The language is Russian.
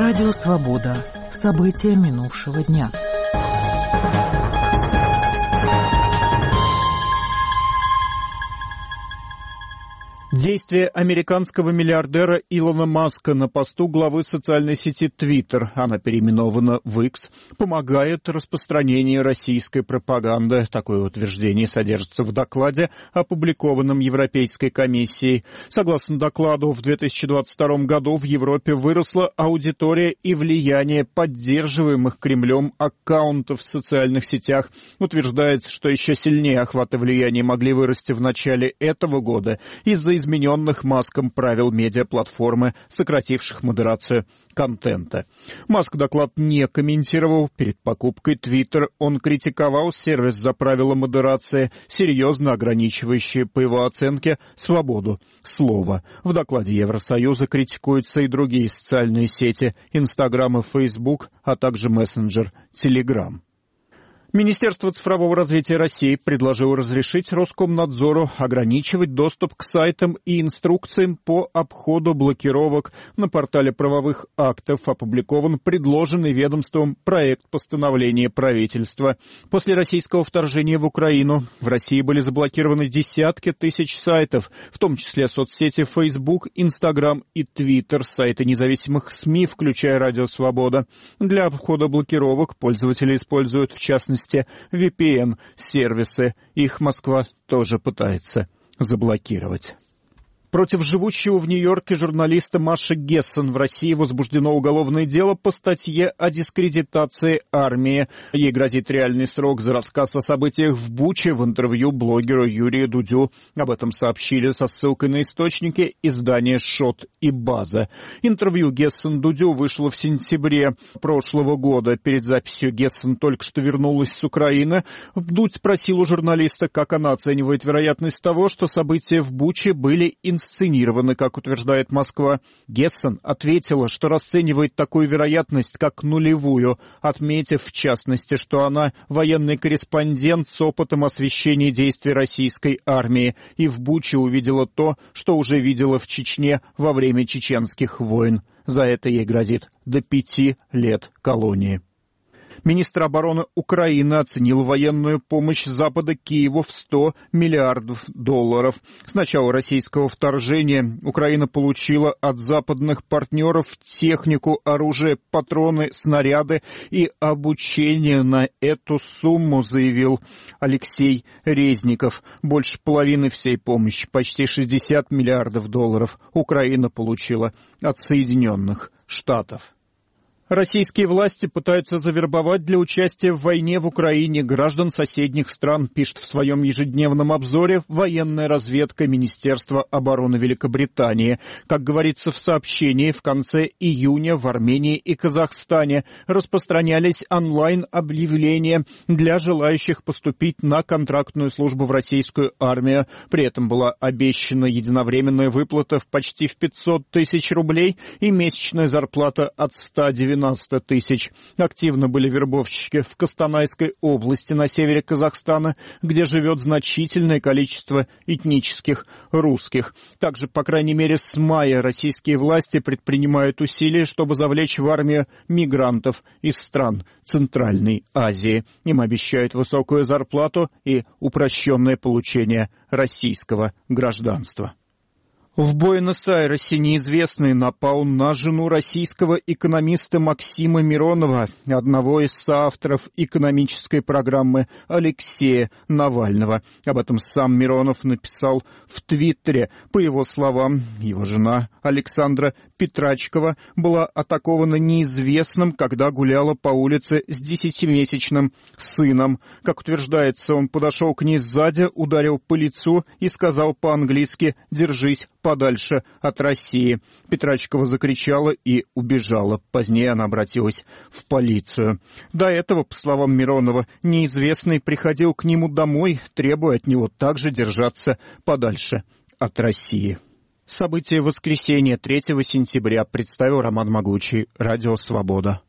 Радио «Свобода». События минувшего дня. Действия американского миллиардера Илона Маска на посту главы социальной сети Twitter, она переименована в X, помогает распространению российской пропаганды. Такое утверждение содержится в докладе, опубликованном Европейской комиссией. Согласно докладу, в 2022 году в Европе выросла аудитория и влияние поддерживаемых Кремлем аккаунтов в социальных сетях. Утверждается, что еще сильнее охват и влияние могли вырасти в начале этого года из-за измененных Маском правил медиаплатформы, сокративших модерацию контента. Маск доклад не комментировал. Перед покупкой Twitter он критиковал сервис за правила модерации, серьезно ограничивающие, по его оценке, свободу слова. В докладе Евросоюза критикуются и другие социальные сети — Инстаграм и Фейсбук, а также мессенджер Телеграм. Министерство цифрового развития России предложило разрешить Роскомнадзору ограничивать доступ к сайтам и инструкциям по обходу блокировок. На портале правовых актов опубликован предложенный ведомством проект постановления правительства. После российского вторжения в Украину в России были заблокированы десятки тысяч сайтов, в том числе соцсети Facebook, Instagram и Twitter, сайты независимых СМИ, включая «Радио Свобода». Для обхода блокировок пользователи используют, в частности, VPN-сервисы. Их Москва тоже пытается заблокировать. Против живущего в Нью-Йорке журналиста Маши Гессен в России возбуждено уголовное дело по статье о дискредитации армии. Ей грозит реальный срок за рассказ о событиях в Буче в интервью блогеру Юрию Дудю. Об этом сообщили со ссылкой на источники издания «Шот» и «База». Интервью Гессен Дудю вышло в сентябре прошлого года. Перед записью Гессен только что вернулась с Украины. Дудь спросил у журналиста, как она оценивает вероятность того, что события в Буче были инсценированы, как утверждает Москва. Гессен ответила, что расценивает такую вероятность как нулевую, отметив, в частности, что она военный корреспондент с опытом освещения действий российской армии и в Буче увидела то, что уже видела в Чечне во время чеченских войн. За это ей грозит до 5 лет колонии. Министр обороны Украины оценил военную помощь Запада Киеву в $100 миллиардов. С начала российского вторжения Украина получила от западных партнеров технику, оружие, патроны, снаряды и обучение. На эту сумму, заявил Алексей Резников, больше половины всей помощи, почти $60 миллиардов, Украина получила от Соединенных Штатов. Российские власти пытаются завербовать для участия в войне в Украине граждан соседних стран, пишет в своем ежедневном обзоре военная разведка Министерства обороны Великобритании. Как говорится в сообщении, в конце июня в Армении и Казахстане распространялись онлайн-объявления для желающих поступить на контрактную службу в российскую армию. При этом была обещана единовременная выплата почти в 500 тысяч рублей и месячная зарплата от 190 тысяч. Активно были вербовщики в Костанайской области на севере Казахстана, где живет значительное количество этнических русских. Также, по крайней мере, с мая российские власти предпринимают усилия, чтобы завлечь в армию мигрантов из стран Центральной Азии. Им обещают высокую зарплату и упрощенное получение российского гражданства. В Буэнос-Айресе неизвестный напал на жену российского экономиста Максима Миронова, одного из соавторов экономической программы Алексея Навального. Об этом сам Миронов написал в Твиттере. По его словам, его жена Александра Петрачкова была атакована неизвестным, когда гуляла по улице с 10-месячным сыном. Как утверждается, он подошел к ней сзади, ударил по лицу и сказал по-английски «держись подальше от России». Петрачкова закричала и убежала. Позднее она обратилась в полицию. До этого, по словам Миронова, неизвестный приходил к нему домой, требуя от него также держаться подальше от России. События воскресенья 3 сентября представил Роман Могучий, Радио Свобода.